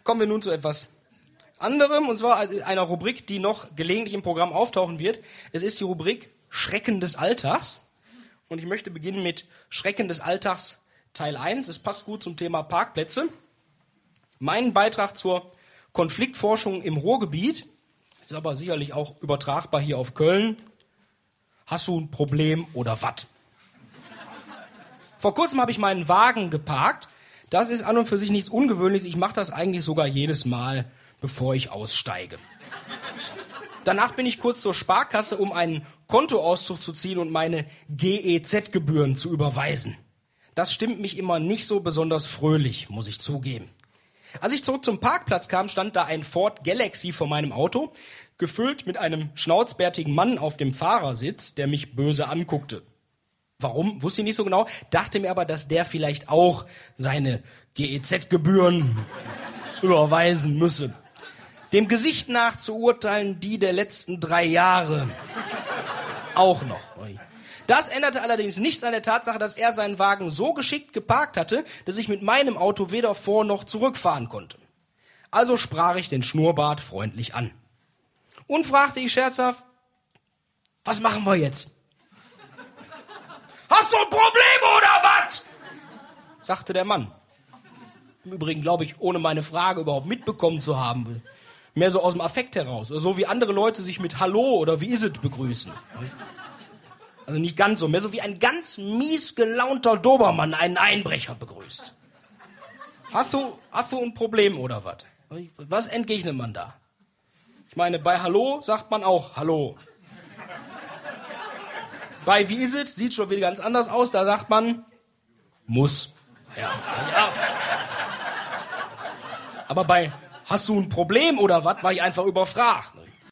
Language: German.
Kommen wir nun zu etwas anderem, und zwar einer Rubrik, die noch gelegentlich im Programm auftauchen wird. Es ist die Rubrik Schrecken des Alltags. Und ich möchte beginnen mit Schrecken des Alltags Teil 1. Es passt gut zum Thema Parkplätze. Mein Beitrag zur Konfliktforschung im Ruhrgebiet ist aber sicherlich auch übertragbar hier auf Köln. Hast du ein Problem oder was? Vor kurzem habe ich meinen Wagen geparkt. Das ist an und für sich nichts Ungewöhnliches. Ich mache das eigentlich sogar jedes Mal, bevor ich aussteige. Danach bin ich kurz zur Sparkasse, um einen Kontoauszug zu ziehen und meine GEZ-Gebühren zu überweisen. Das stimmt mich immer nicht so besonders fröhlich, muss ich zugeben. Als ich zurück zum Parkplatz kam, stand da ein Ford Galaxy vor meinem Auto, gefüllt mit einem schnauzbärtigen Mann auf dem Fahrersitz, der mich böse anguckte. Warum? Wusste ich nicht so genau, dachte mir aber, dass der vielleicht auch seine GEZ-Gebühren überweisen müsse. Dem Gesicht nach zu urteilen, die der letzten 3 Jahre auch noch. Das änderte allerdings nichts an der Tatsache, dass er seinen Wagen so geschickt geparkt hatte, dass ich mit meinem Auto weder vor- noch zurückfahren konnte. Also sprach ich den Schnurrbart freundlich an. Und fragte ich scherzhaft, was machen wir jetzt? Hast du ein Problem oder was? Sagte der Mann. Im Übrigen glaube ich, ohne meine Frage überhaupt mitbekommen zu haben. Mehr so aus dem Affekt heraus. So wie andere Leute sich mit Hallo oder wie is it begrüßen. Also nicht ganz so, mehr so wie ein ganz mies gelaunter Dobermann einen Einbrecher begrüßt. Hast du ein Problem oder was? Was entgegnet man da? Ich meine, bei Hallo sagt man auch Hallo. Bei wie is it sieht schon wieder ganz anders aus, da sagt man muss. Ja. Aber bei hast du ein Problem oder was, war ich einfach überfragt.